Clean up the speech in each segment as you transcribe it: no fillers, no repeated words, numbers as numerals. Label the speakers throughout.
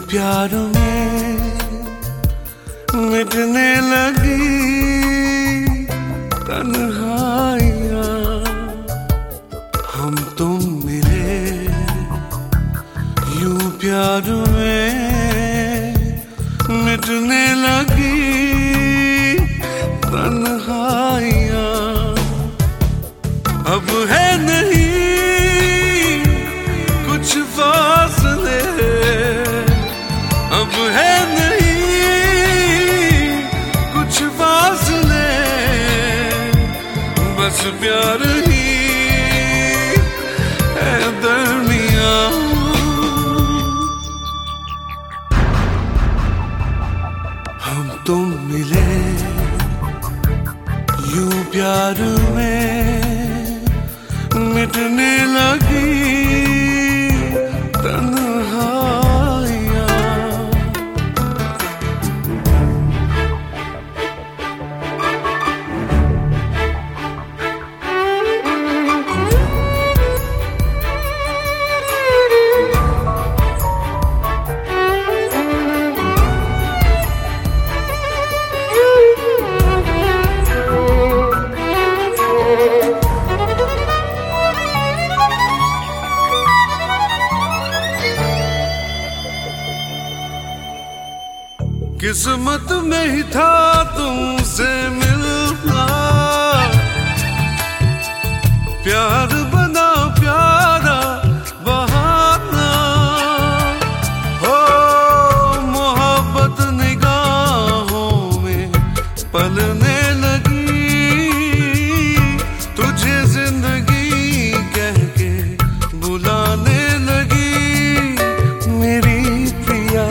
Speaker 1: प्यार में मिटने लगी तन्हाइयाँ। हम तुम मिले यूं प्यार में मिटने लगी तन्हाइयाँ। अब है नहीं कुछ फासले, अब है नहीं कुछ फासले, बस प्यार ही है दरमियाँ। हम तुम मिले यूं प्यार में मिटने लगी तन्हाइयाँ। किस्मत में ही था तुमसे मिलना, प्यार बना प्यारा बहाना। हो मोहब्बत निगाहों में पलने लगी, तुझे जिंदगी कह के बुलाने लगी। मेरी प्रिया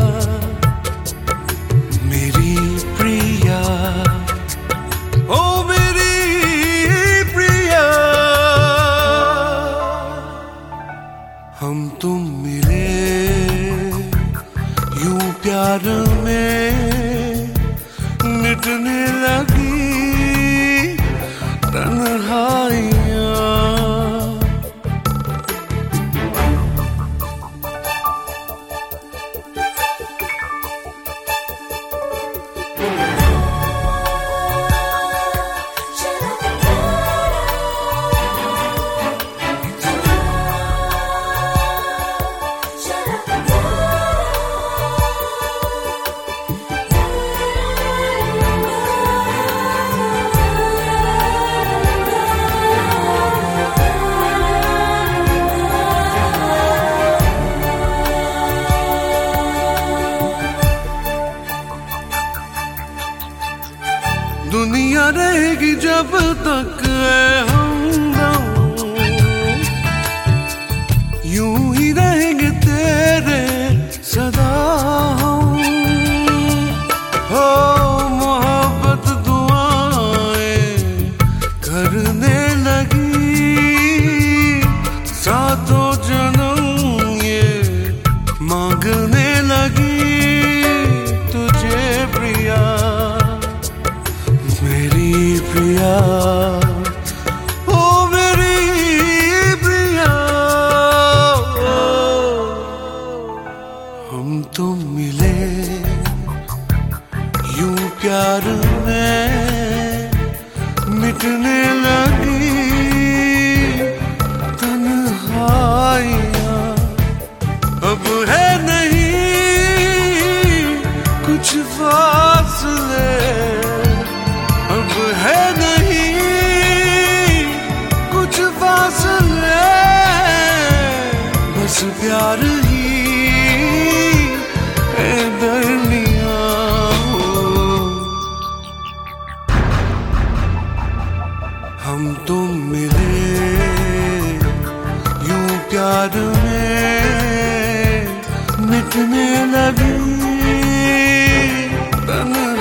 Speaker 1: मेरी प्रिया, ओ मेरी प्रिया। हम तुम मिले यूं प्यार में मिटने लगी तन्हाइयाँ। दुनिया रहेगी जब तक हम यूं ही रहेंगे तेरे सदा हम। हो मोहब्बत दुआएं करने लगी, सातों जन्म ये मांगने लगी तुझे प्रिया मेरी प्रिया, ओ मेरी प्रिया। हम तुम मिले यूं प्यार में मिटने लगी तन्हाइयाँ। अब है नहीं कुछ फासले, अब है नहीं कुछ फासले, बस प्यार ही है दरमियाँ। हम तुम मिले यूं प्यार में मिटने लगी तन्हाइयाँ।